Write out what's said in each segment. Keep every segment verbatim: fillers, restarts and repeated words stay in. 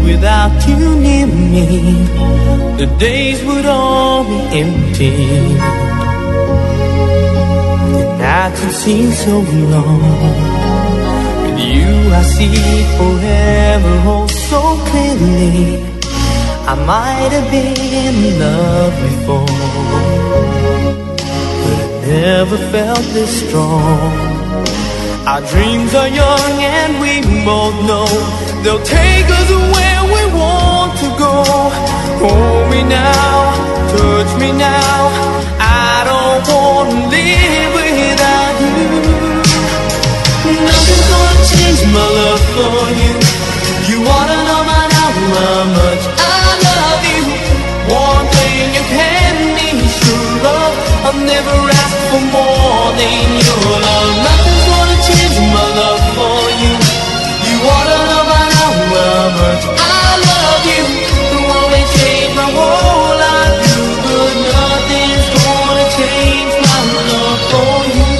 without you near me, the days would all be empty. The nights would seem so long. With you I see forever oh so clearly. I might have been in love before, but I never felt this strong. Our dreams are young and we both know they'll take us where we want to go. Hold me now, touch me now, I don't want to live without you. Nothing's gonna change my love for you. You wanna know by now how much I love you. One thing you can be sure of, I'll never ask for more than your love. Nothing's gonna change my love for you. You wanna know by now how much I love you. The one may change my whole life, but nothing's gonna change my love for you.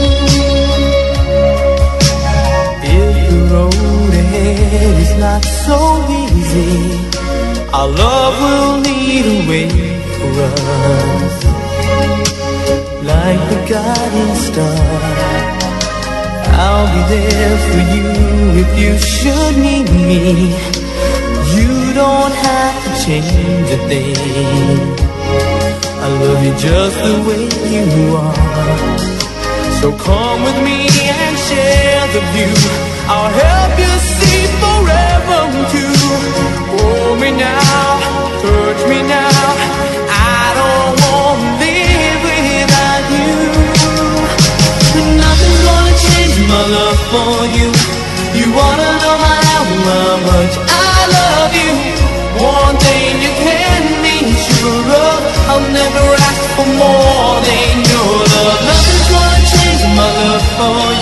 If the road ahead is not so easy, our love will lead a way for us, like the guiding star. I'll be there for you if you should need me. You don't have to change a thing. I love you just the way you are. So come with me and share the view. I'll help you see forever too. Hold me now, touch me now, I don't want to live without you. Nothing's gonna change my love for you. You wanna know how much I love you. One thing you can be sure of, I'll never ask for more than your love. Nothing's gonna change my love for you.